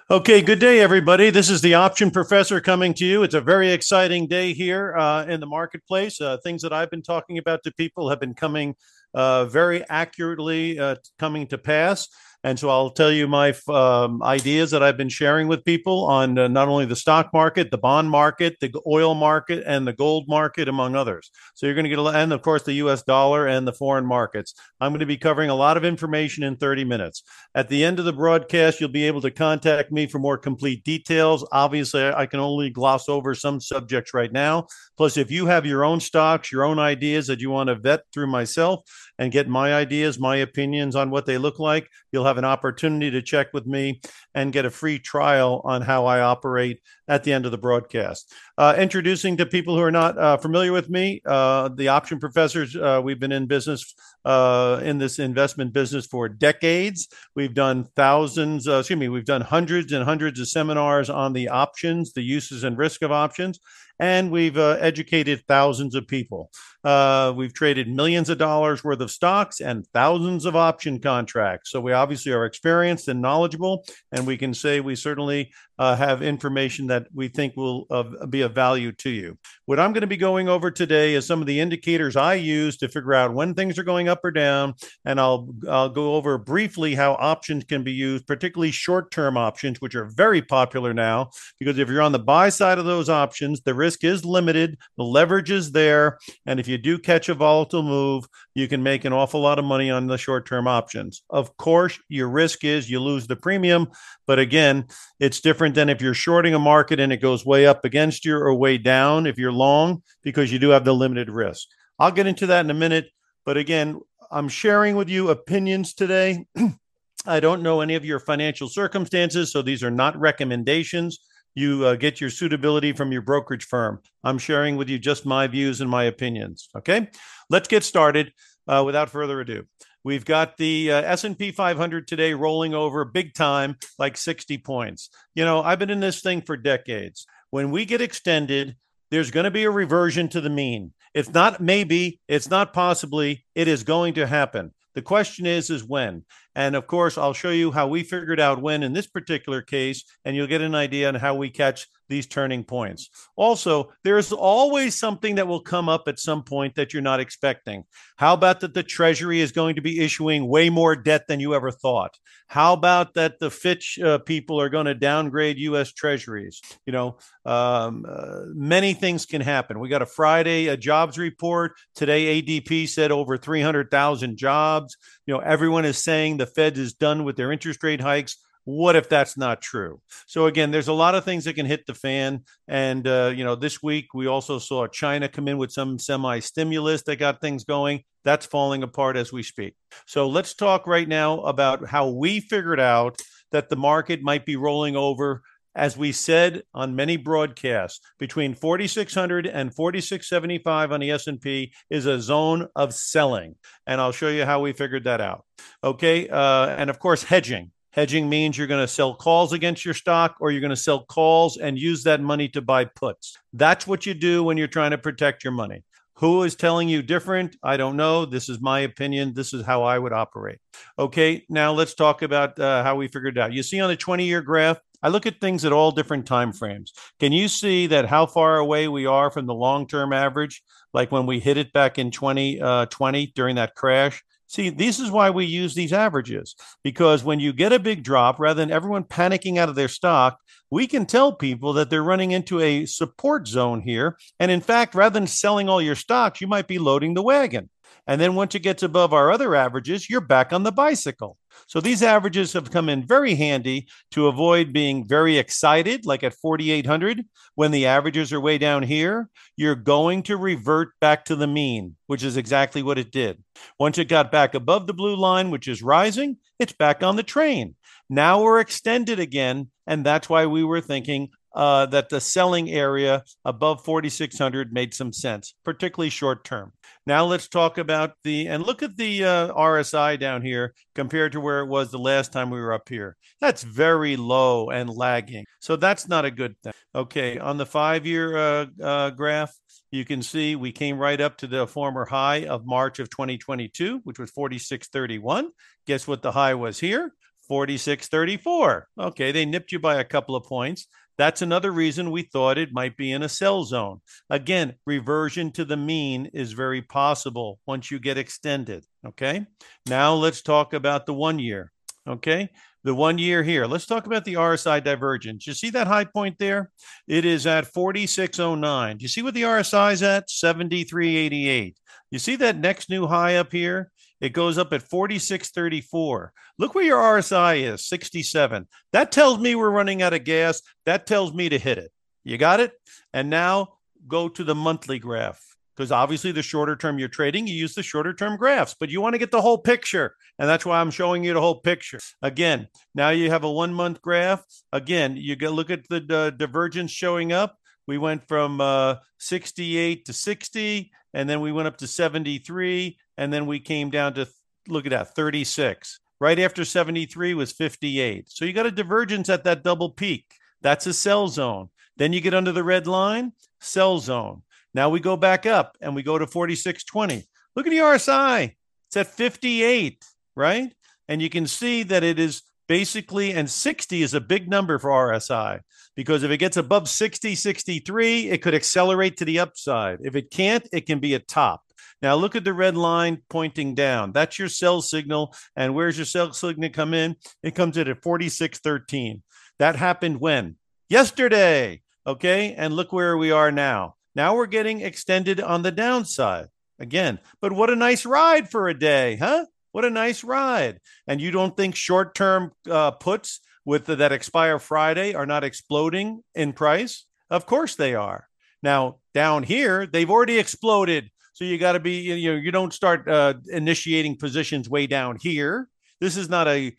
Okay, good day, everybody. This is the Option Professor coming to you. It's a very exciting day here in the marketplace. Things that I've been talking about to people have been coming very accurately coming to pass. And so I'll tell you my ideas that I've been sharing with people on not only the stock market, the bond market, the oil market, and the gold market, among others. So you're going to get and of course, the US dollar and the foreign markets. I'm going to be covering a lot of information in 30 minutes. At the end of the broadcast, you'll be able to contact me for more complete details. Obviously, I can only gloss over some subjects right now. Plus, if you have your own stocks, your own ideas that you want to vet through myself and get my ideas, my opinions on what they look like, you'll have an opportunity to check with me and get a free trial on how I operate at the end of the broadcast. Introducing to people who are not familiar with me, the Option Professors, we've been in business in this investment business for decades. We've done we've done hundreds and hundreds of seminars on the options, the uses and risk of options, and we've educated thousands of people. We've traded millions of dollars worth of stocks and thousands of option contracts. So we obviously are experienced and knowledgeable, and we can say we certainly have information that we think will be of value to you. What I'm going to be going over today is some of the indicators I use to figure out when things are going up or down, and I'll go over briefly how options can be used, particularly short-term options, which are very popular now, because if you're on the buy side of those options, the risk is limited, the leverage is there, and if you do catch a volatile move, you can make an awful lot of money on the short-term options. Of course, your risk is you lose the premium, but again, it's different than if you're shorting a market and it goes way up against you or way down if you're long, because you do have the limited risk. I'll get into that in a minute, but again, I'm sharing with you opinions today. I don't know any of your financial circumstances, so these are not recommendations. You get your suitability from your brokerage firm. I'm sharing with you just my views and my opinions. Okay, let's get started without further ado. We've got the S&P 500 today rolling over big time, like 60 points. You know, I've been in this thing for decades. When we get extended, there's going to be a reversion to the mean. It's not maybe, it's not possibly, it is going to happen. The question is when. And of course, I'll show you how we figured out when in this particular case, and you'll get an idea on how we catch these turning points. Also, there's always something that will come up at some point that you're not expecting. How about that the Treasury is going to be issuing way more debt than you ever thought? How about that the Fitch people are going to downgrade U.S. Treasuries? You know, many things can happen. We got a Friday jobs report. Today, ADP said over 300,000 jobs. You know, everyone is saying the Fed is done with their interest rate hikes. What if that's not true? So again, there's a lot of things that can hit the fan. And, you know, this week we also saw China come in with some semi-stimulus that got things going. That's falling apart as we speak. So let's talk right now about how we figured out that the market might be rolling over, as we said on many broadcasts, between 4,600 and 4,675 on the S&P is a zone of selling. And I'll show you how we figured that out. Okay. And of course, hedging. Hedging means you're going to sell calls against your stock, or you're going to sell calls and use that money to buy puts. That's what you do when you're trying to protect your money. Who is telling you different? I don't know. This is my opinion. This is how I would operate. Okay, now let's talk about how we figured it out. You see on the 20-year graph, I look at things at all different time frames. Can you see that how far away we are from the long-term average, like when we hit it back in 2020 during that crash? See, this is why we use these averages, because when you get a big drop, rather than everyone panicking out of their stock, we can tell people that they're running into a support zone here. And in fact, rather than selling all your stocks, you might be loading the wagon. And then once it gets above our other averages, you're back on the bicycle. So these averages have come in very handy to avoid being very excited, like at 4,800, when the averages are way down here. You're going to revert back to the mean, which is exactly what it did. Once it got back above the blue line, which is rising, it's back on the train. Now we're extended again, and that's why we were thinking that the selling area above 4,600 made some sense, particularly short term. Now let's talk about and look at the RSI down here compared to where it was the last time we were up here. That's very low and lagging. So that's not a good thing. Okay, on the 5-year graph, you can see we came right up to the former high of March of 2022, which was 46.31. Guess what the high was here? 46.34. Okay, they nipped you by a couple of points. That's another reason we thought it might be in a sell zone. Again, reversion to the mean is very possible once you get extended. Okay, now let's talk about the 1 year. Okay, the 1 year here. Let's talk about the RSI divergence. You see that high point there? It is at 46.09. Do you see what the RSI is at? 73.88. You see that next new high up here? It goes up at 46.34. Look where your RSI is, 67. That tells me we're running out of gas. That tells me to hit it. You got it? And now go to the monthly graph, because obviously the shorter term you're trading, you use the shorter term graphs, but you want to get the whole picture. And that's why I'm showing you the whole picture. Again, now you have a 1 month graph. Again, you get look at the divergence showing up. We went from 68 to 60, and then we went up to 73, and then we came down to, look at that, 36. Right after 73 was 58. So you got a divergence at that double peak. That's a sell zone. Then you get under the red line, sell zone. Now we go back up and we go to 46.20. Look at the RSI. It's at 58, right? And you can see that it is basically, and 60 is a big number for RSI, because if it gets above 60, 63, it could accelerate to the upside. If it can't, it can be a top. Now look at the red line pointing down. That's your sell signal. And where's your sell signal come in? It comes in at 46.13. That happened when? Yesterday. Okay. And look where we are now. Now we're getting extended on the downside again. But what a nice ride for a day, huh? What a nice ride. And you don't think short-term puts with that expire Friday are not exploding in price? Of course they are. Now, down here, they've already exploded. So you got to be, you don't start initiating positions way down here. This is not an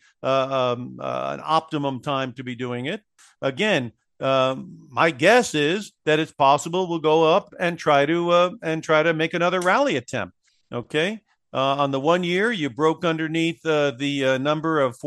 optimum time to be doing it. Again, my guess is that it's possible we'll go up and try to make another rally attempt. Okay. On the 1 year, you broke underneath the number of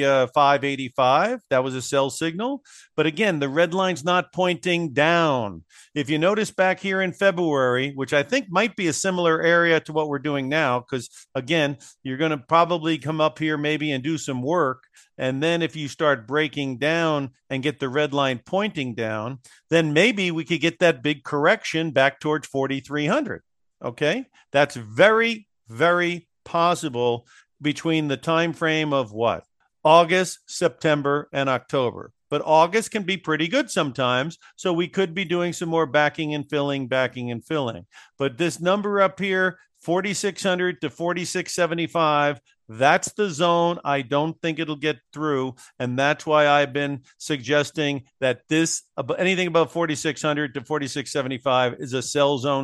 45.85. That was a sell signal. But again, the red line's not pointing down. If you notice back here in February, which I think might be a similar area to what we're doing now, because again, you're going to probably come up here maybe and do some work. And then if you start breaking down and get the red line pointing down, then maybe we could get that big correction back towards 4,300. Okay, that's very possible between the time frame of what? August, September, and October. But August can be pretty good sometimes, so we could be doing some more backing and filling. But this number up here, 4,600 to 4,675, that's the zone. I don't think it'll get through. And that's why I've been suggesting that anything above 4,600 to 4,675 is a sell zone.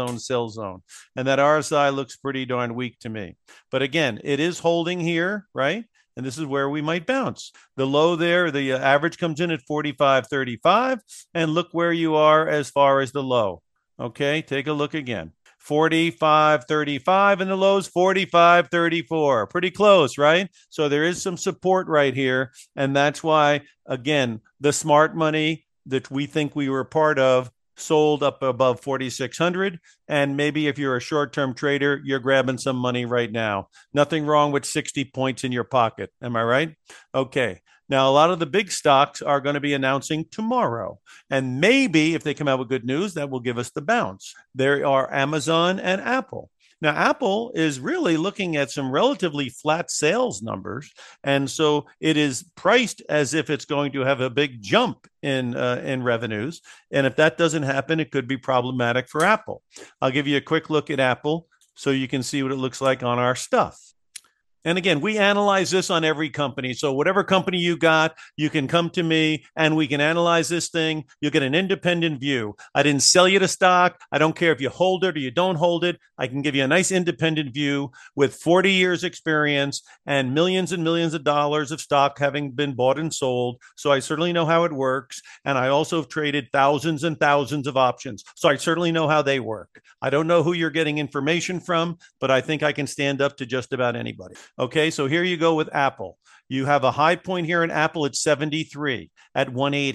And that RSI looks pretty darn weak to me. But again, it is holding here, right? And this is where we might bounce. The low there, the average comes in at 45.35. And look where you are as far as the low. Okay, take a look again. 45.35 and the lows 45.34. Pretty close, right? So there is some support right here. And that's why, again, the smart money that we think we were part of sold up above 4,600. And maybe if you're a short-term trader, you're grabbing some money right now. Nothing wrong with 60 points in your pocket. Am I right? Okay. Now, a lot of the big stocks are going to be announcing tomorrow. And maybe if they come out with good news, that will give us the bounce. There are Amazon and Apple. Now, Apple is really looking at some relatively flat sales numbers. And so it is priced as if it's going to have a big jump in revenues. And if that doesn't happen, it could be problematic for Apple. I'll give you a quick look at Apple so you can see what it looks like on our stuff. And again, we analyze this on every company. So whatever company you got, you can come to me and we can analyze this thing. You'll get an independent view. I didn't sell you the stock. I don't care if you hold it or you don't hold it. I can give you a nice independent view with 40 years experience and millions of dollars of stock having been bought and sold. So I certainly know how it works. And I also have traded thousands and thousands of options. So I certainly know how they work. I don't know who you're getting information from, but I think I can stand up to just about anybody. Okay, so here you go with Apple. You have a high point here in Apple at 73 at 180.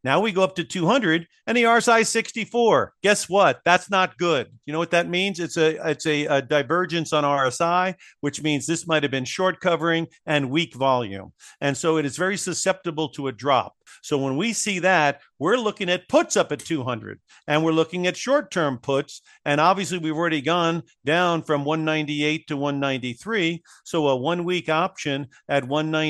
Now we go up to 200 and the RSI is 64. Guess what? That's not good. You know what that means? It's a divergence on RSI, which means this might have been short covering and weak volume. And so it is very susceptible to a drop. So when we see that, we're looking at puts up at 200 and we're looking at short-term puts. And obviously we've already gone down from 198 to 193. So a 1 week option at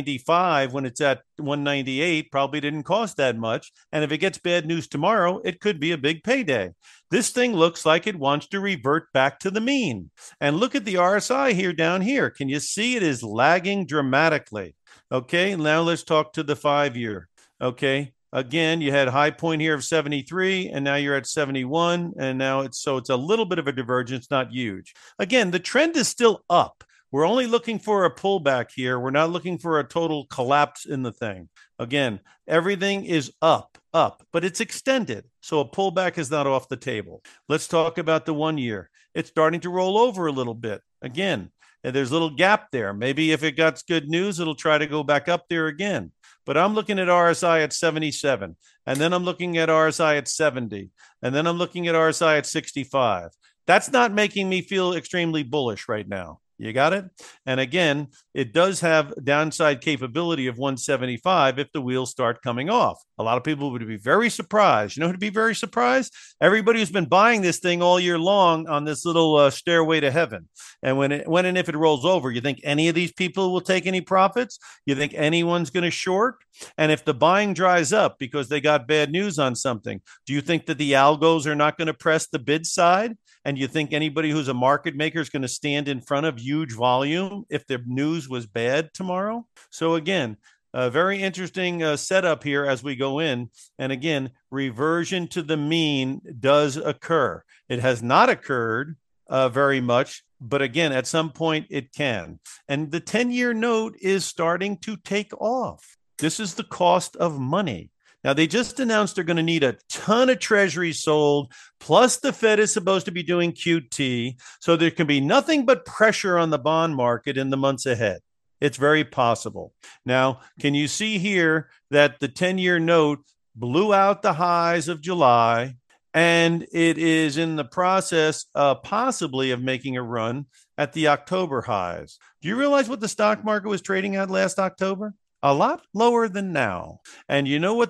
195 when it's at 198 probably didn't cost that much. And if it gets bad news tomorrow, it could be a big payday. This thing looks like it wants to revert back to the mean. And look at the RSI here down here. Can you see it is lagging dramatically? Okay, now let's talk to the 5-year. Okay, again, you had a high point here of 73, and now you're at 71, and now it's a little bit of a divergence, not huge. Again, the trend is still up. We're only looking for a pullback here. We're not looking for a total collapse in the thing. Again, everything is up, but it's extended. So a pullback is not off the table. Let's talk about the 1 year. It's starting to roll over a little bit. Again, there's a little gap there. Maybe if it got good news, it'll try to go back up there again. But I'm looking at RSI at 77, and then I'm looking at RSI at 70, and then I'm looking at RSI at 65. That's not making me feel extremely bullish right now. You got it? And again, it does have downside capability of 175 if the wheels start coming off. A lot of people would be very surprised. You know who'd be very surprised? Everybody who's been buying this thing all year long on this little stairway to heaven. And when and if it rolls over, you think any of these people will take any profits? You think anyone's going to short? And if the buying dries up because they got bad news on something, do you think that the algos are not going to press the bid side? And you think anybody who's a market maker is going to stand in front of huge volume if the news was bad tomorrow? So again, a very interesting setup here as we go in. And again, reversion to the mean does occur. It has not occurred very much, but again, at some point it can. And the 10-year note is starting to take off. This is the cost of money. Now, they just announced they're going to need a ton of treasuries sold, plus the Fed is supposed to be doing QT. So there can be nothing but pressure on the bond market in the months ahead. It's very possible. Now, can you see here that the 10-year note blew out the highs of July, and it is in the process possibly of making a run at the October highs? Do you realize what the stock market was trading at last October? A lot lower than now. And you know what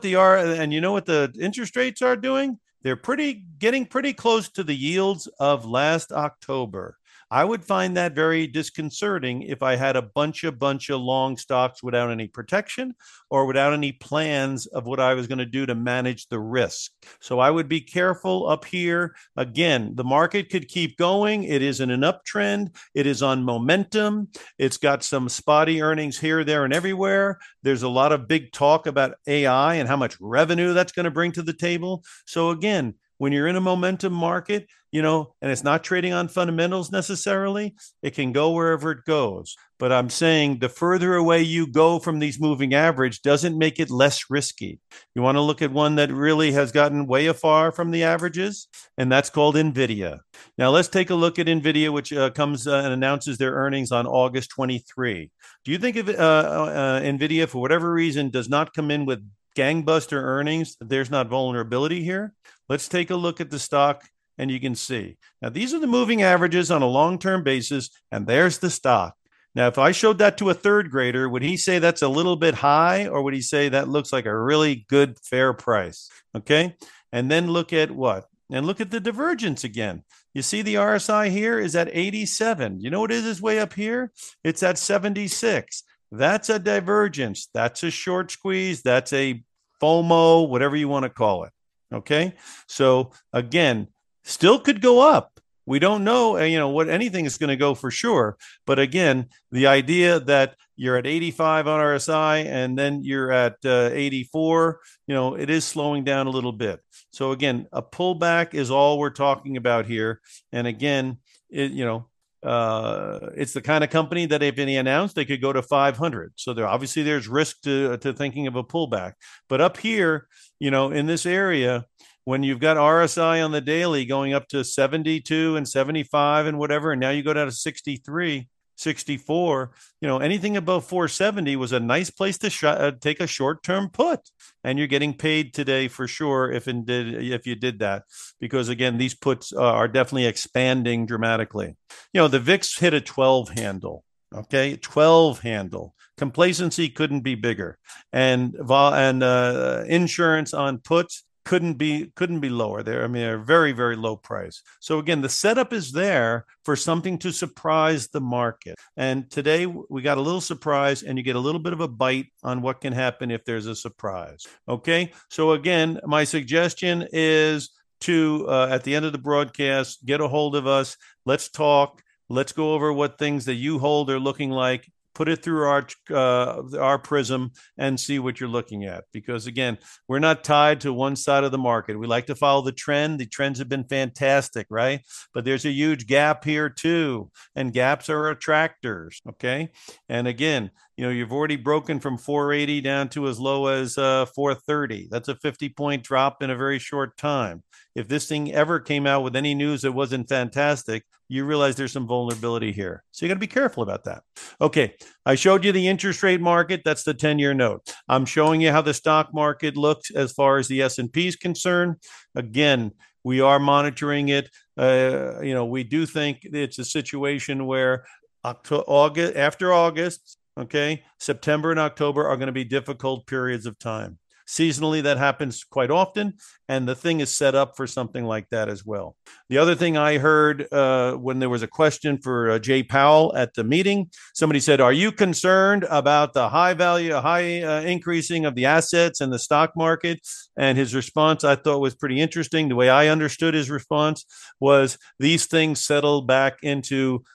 the interest rates are doing? They're getting pretty close to the yields of last October. I would find that very disconcerting if I had a bunch of long stocks without any protection or without any plans of what I was going to do to manage the risk. So I would be careful up here. Again, the market could keep going. It is in an uptrend. It is on momentum. It's got some spotty earnings here, there, and everywhere. There's a lot of big talk about AI and how much revenue that's going to bring to the table. So again, when you're in a momentum market, and it's not trading on fundamentals necessarily, it can go wherever it goes. But I'm saying the further away you go from these moving average doesn't make it less risky. You want to look at one that really has gotten way afar from the averages, and that's called NVIDIA. Now, let's take a look at NVIDIA, which comes and announces their earnings on August 23. Do you think if NVIDIA, for whatever reason, does not come in with gangbuster earnings, there's not vulnerability here? Let's take a look at the stock, and you can see. Now, these are the moving averages on a long-term basis, and there's the stock. Now, if I showed that to a third grader, would he say that's a little bit high, or would he say that looks like a really good, fair price? Okay, and then look at what? And look at the divergence again. You see the RSI here is at 87. You know what it is way up here? It's at 76. That's a divergence. That's a short squeeze. That's a FOMO, whatever you want to call it. Okay. So again, still could go up. We don't know, what anything is going to go for sure. But again, the idea that you're at 85 on RSI and then you're at 84, it is slowing down a little bit. So again, a pullback is all we're talking about here. And again, it's the kind of company that if any announced, they could go to 500. So there's risk to thinking of a pullback. But up here, in this area, when you've got RSI on the daily going up to 72 and 75 and whatever, and now you go down to 63, 64, anything above 470 was a nice place to take a short-term put. And you're getting paid today for sure if you did that, because again, these puts are definitely expanding dramatically. The VIX hit a 12 handle. Okay, 12 handle. Complacency couldn't be bigger, and insurance on puts couldn't be lower there. I mean, a very, very low price. So again, the setup is there for something to surprise the market. And today we got a little surprise, and you get a little bit of a bite on what can happen if there's a surprise. Okay. So again, my suggestion is to at the end of the broadcast, get a hold of us. Let's talk. Let's go over what things that you hold are looking like. Put it through our prism and see what you're looking at. Because again, we're not tied to one side of the market. We like to follow the trend. The trends have been fantastic, right? But there's a huge gap here too, and gaps are attractors. Okay, and again, you've already broken from 480 down to as low as 430. That's a 50-point drop in a very short time. If this thing ever came out with any news that wasn't fantastic, you realize there's some vulnerability here. So you got to be careful about that. Okay, I showed you the interest rate market. That's the 10-year note. I'm showing you how the stock market looks as far as the S&P is concerned. Again, we are monitoring it. We do think it's a situation where after August, okay, September and October are going to be difficult periods of time. Seasonally, that happens quite often, and the thing is set up for something like that as well. The other thing I heard when there was a question for Jay Powell at the meeting, somebody said, are you concerned about the high increasing of the assets in the stock market? And his response I thought was pretty interesting. The way I understood his response was these things settle back into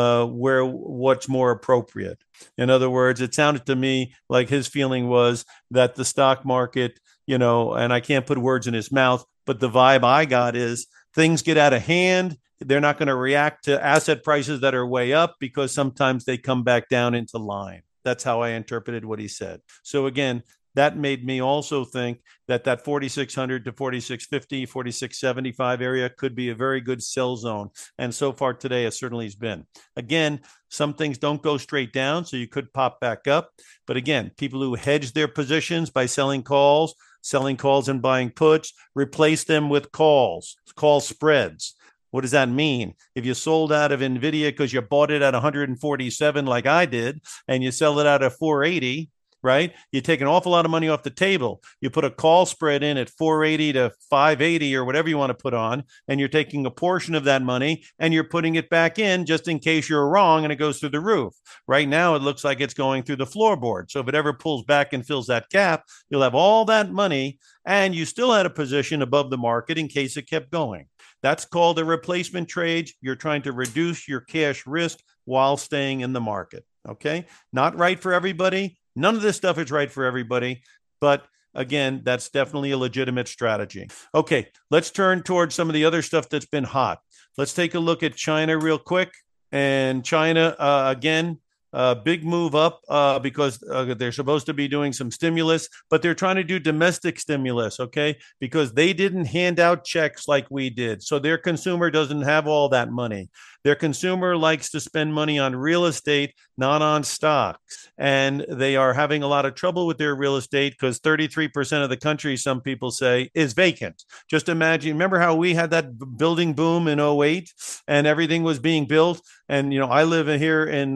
what's more appropriate. In other words, it sounded to me like his feeling was that the stock market, and I can't put words in his mouth, but the vibe I got is things get out of hand. They're not going to react to asset prices that are way up because sometimes they come back down into line. That's how I interpreted what he said. So again, that made me also think that 4,600 to 4,650, 4,675 area could be a very good sell zone. And so far today, it certainly has been. Again, some things don't go straight down, so you could pop back up. But again, people who hedge their positions by selling calls and buying puts, replace them with call spreads. What does that mean? If you sold out of NVIDIA because you bought it at 147 like I did, and you sell it out at 480, right? You take an awful lot of money off the table. You put a call spread in at 480 to 580 or whatever you want to put on, and you're taking a portion of that money and you're putting it back in just in case you're wrong and it goes through the roof. Right now, it looks like it's going through the floorboard. So if it ever pulls back and fills that gap, you'll have all that money and you still had a position above the market in case it kept going. That's called a replacement trade. You're trying to reduce your cash risk while staying in the market. Okay. Not right for everybody. None of this stuff is right for everybody, but again, that's definitely a legitimate strategy. Okay, let's turn towards some of the other stuff that's been hot. Let's take a look at China real quick. And China, again, big move up because they're supposed to be doing some stimulus, but they're trying to do domestic stimulus, okay? Because they didn't hand out checks like we did. So their consumer doesn't have all that money. Their consumer likes to spend money on real estate, not on stocks. And they are having a lot of trouble with their real estate because 33% of the country, some people say, is vacant. Just imagine, remember how we had that building boom in 2008 and everything was being built? And, I live here in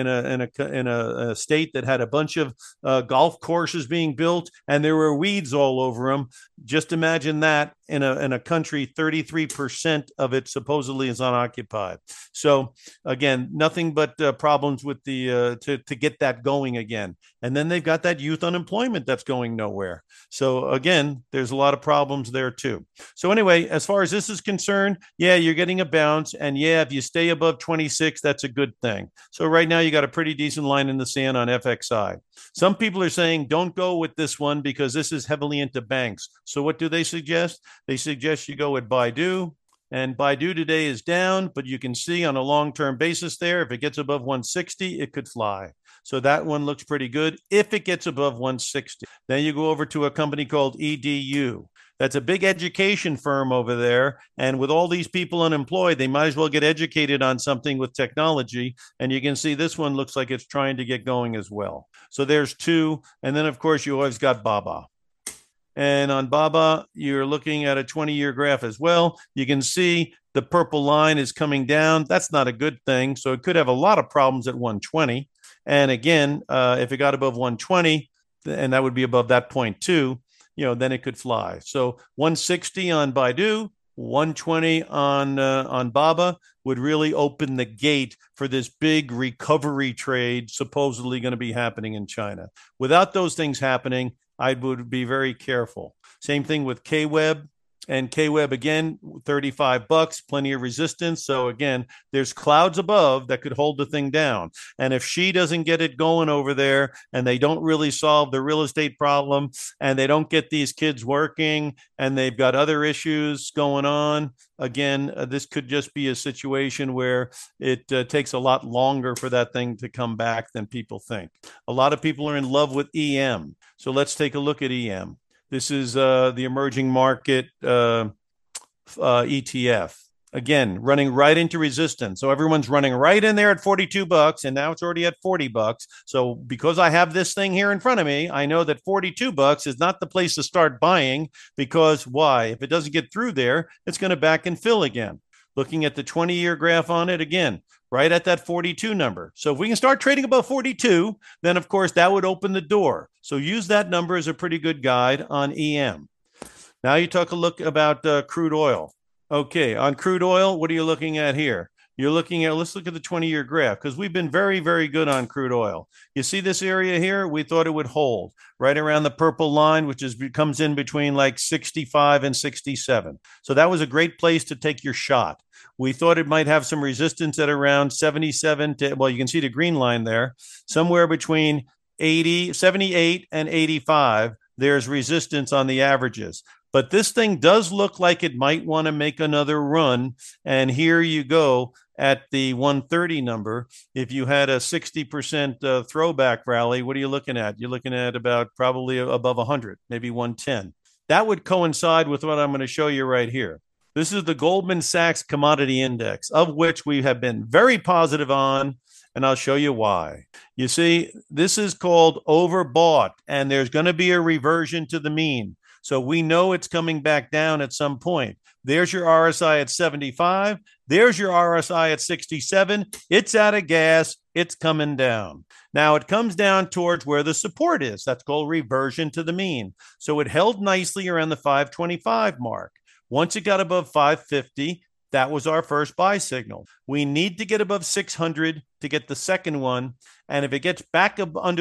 a state that had a bunch of golf courses being built and there were weeds all over them. Just imagine that in a country, 33% of it supposedly is unoccupied. So again, nothing but problems with the to get that going again. And then they've got that youth unemployment that's going nowhere. So again, there's a lot of problems there too. So anyway, as far as this is concerned, yeah, you're getting a bounce. And yeah, if you stay above 26, that's a good thing. So right now you got a pretty decent line in the sand on FXI. Some people are saying don't go with this one because this is heavily into banks. So what do they suggest? They suggest you go with Baidu. And Baidu today is down, but you can see on a long-term basis there, if it gets above 160, it could fly. So that one looks pretty good if it gets above 160. Then you go over to a company called EDU. That's a big education firm over there. And with all these people unemployed, they might as well get educated on something with technology. And you can see this one looks like it's trying to get going as well. So there's two. And then, of course, you always got Baba. And on Baba, you're looking at a 20-year graph as well. You can see the purple line is coming down. That's not a good thing. So it could have a lot of problems at 120. And again, if it got above 120, and that would be above that point too, then it could fly. So 160 on Baidu, 120 on Baba would really open the gate for this big recovery trade supposedly going to be happening in China. Without those things happening, I would be very careful. Same thing with KWeb. And KWeb again, $35, plenty of resistance. So again, there's clouds above that could hold the thing down. And if Xi doesn't get it going over there and they don't really solve the real estate problem and they don't get these kids working and they've got other issues going on, again, this could just be a situation where it takes a lot longer for that thing to come back than people think. A lot of people are in love with EM. So let's take a look at EM. This is the emerging market ETF. Again, running right into resistance. So everyone's running right in there at $42, and now it's already at $40. So because I have this thing here in front of me, I know that $42 is not the place to start buying because why? If it doesn't get through there, it's going to back and fill again. Looking at the 20-year graph on it, again, right at that 42 number. So if we can start trading above 42, then of course that would open the door. So use that number as a pretty good guide on EM. Now you talk a look about crude oil. Okay, on crude oil, what are you looking at here? You're looking at, let's look at the 20-year graph because we've been very, very good on crude oil. You see this area here? We thought it would hold right around the purple line, which comes in between like 65 and 67. So that was a great place to take your shot. We thought it might have some resistance at around 77 to, well, you can see the green line there, somewhere between 78 and 85. There's resistance on the averages. But this thing does look like it might want to make another run. And here you go at the 130 number. If you had a 60% throwback rally, what are you looking at? You're looking at about probably above 100, maybe 110. That would coincide with what I'm going to show you right here. This is the Goldman Sachs Commodity Index, of which we have been very positive on, and I'll show you why. You see, this is called overbought, and there's going to be a reversion to the mean. So we know it's coming back down at some point. There's your RSI at 75. There's your RSI at 67. It's out of gas. It's coming down. Now it comes down towards where the support is. That's called reversion to the mean. So it held nicely around the 525 mark. Once it got above 550, that was our first buy signal. We need to get above 600 to get the second one. And if it gets back up under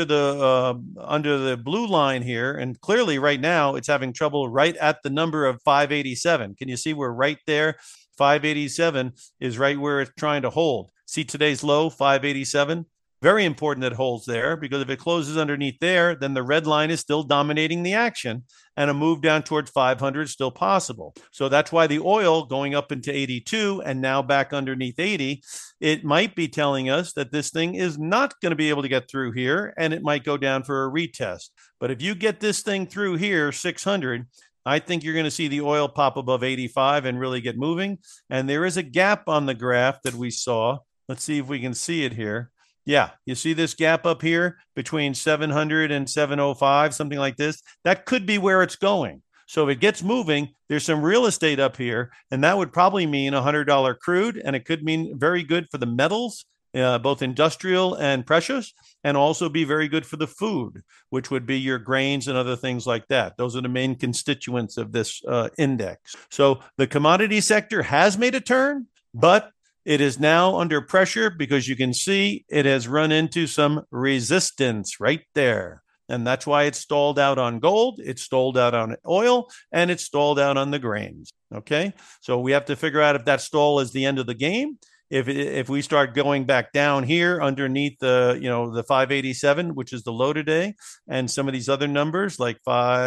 the blue line here, and clearly right now it's having trouble right at the number of 587. Can you see we're right there? 587 is right where it's trying to hold. See today's low, 587? Very important that it holds there because if it closes underneath there, then the red line is still dominating the action and a move down towards 500 is still possible. So that's why the oil going up into 82 and now back underneath 80, it might be telling us that this thing is not going to be able to get through here and it might go down for a retest. But if you get this thing through here, 600, I think you're going to see the oil pop above 85 and really get moving. And there is a gap on the graph that we saw. Let's see if we can see it here. Yeah, you see this gap up here between 700 and 705, something like this? That could be where it's going. So if it gets moving, there's some real estate up here, and that would probably mean $100 crude, and it could mean very good for the metals, both industrial and precious, and also be very good for the food, which would be your grains and other things like that. Those are the main constituents of this index. So the commodity sector has made a turn, but it is now under pressure because you can see it has run into some resistance right there. And that's why it's stalled out on gold, it's stalled out on oil, and it's stalled out on the grains. Okay, so we have to figure out if that stall is the end of the game. If we start going back down here underneath the 587, which is the low today, and some of these other numbers like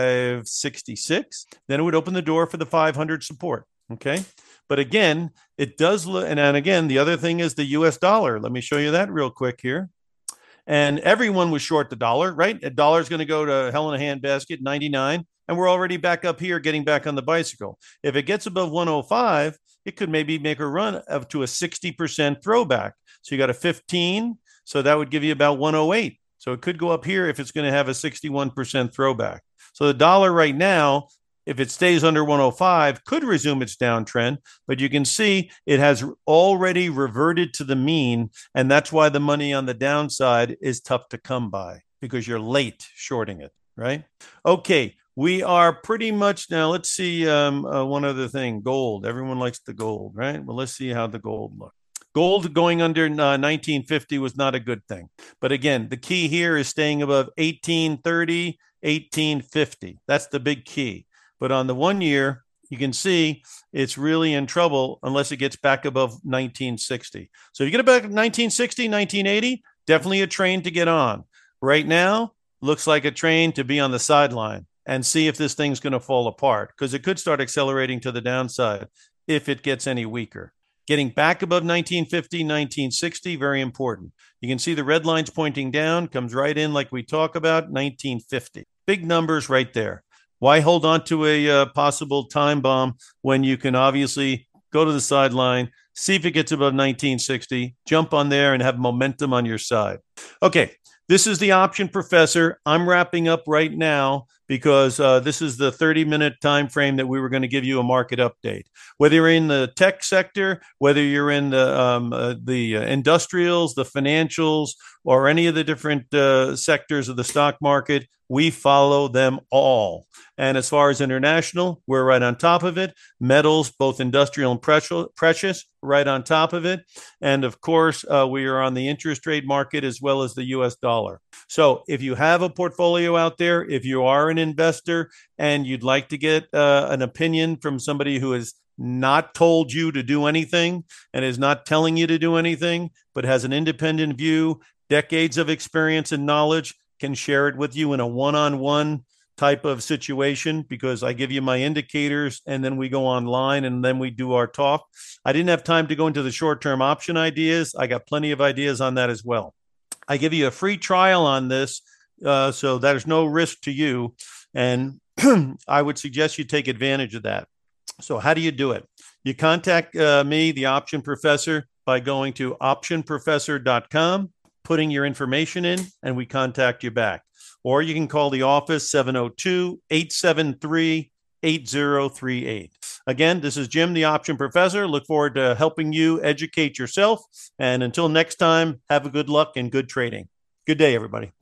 566, then it would open the door for the 500 support. Okay. But again, it does look, and again, the other thing is the US dollar. Let me show you that real quick here. And everyone was short the dollar, right? A dollar is going to go to hell in a handbasket, 99. and we're already back up here getting back on the bicycle. If it gets above 105, it could maybe make a run up to a 60% throwback. So you got a 15, so that would give you about 108. So it could go up here if it's going to have a 61% throwback. So the dollar right now, if it stays under 105, could resume its downtrend, but you can see it has already reverted to the mean, and that's why the money on the downside is tough to come by, because you're late shorting it, right? Okay, we are pretty much now. Let's see one other thing. Gold. Everyone likes the gold, right? Well, let's see how the gold looks. Gold going under 1950 was not a good thing. But again, the key here is staying above 1830, 1850. That's the big key. But on the 1 year, you can see it's really in trouble unless it gets back above 1960. So you get it back 1960, 1980, definitely a train to get on. Right now, looks like a train to be on the sideline and see if this thing's going to fall apart, because it could start accelerating to the downside if it gets any weaker. Getting back above 1950, 1960, very important. You can see the red lines pointing down, comes right in like we talk about, 1950. Big numbers right there. Why hold on to a possible time bomb when you can obviously go to the sideline, see if it gets above 1960, jump on there and have momentum on your side. Okay, this is the Option Professor. I'm wrapping up right now because this is the 30-minute time frame that we were going to give you a market update. Whether you're in the tech sector, whether you're in the industrials, the financials, or any of the different sectors of the stock market, we follow them all. And as far as international, we're right on top of it. Metals, both industrial and precious, right on top of it. And of course, we are on the interest rate market as well as the US dollar. So if you have a portfolio out there, if you are an investor and you'd like to get an opinion from somebody who has not told you to do anything and is not telling you to do anything, but has an independent view, decades of experience and knowledge, can share it with you in a one-on-one type of situation, because I give you my indicators and then we go online and then we do our talk. I didn't have time to go into the short-term option ideas. I got plenty of ideas on that as well. I give you a free trial on this, so there's no risk to you. And I would suggest you take advantage of that. So how do you do it? You contact me, the Option Professor, by going to optionprofessor.com, putting your information in, and we contact you back. Or you can call the office, 702-873-8038. Again, this is Jim, the Option Professor. Look forward to helping you educate yourself. And until next time, have a good luck and good trading. Good day, everybody.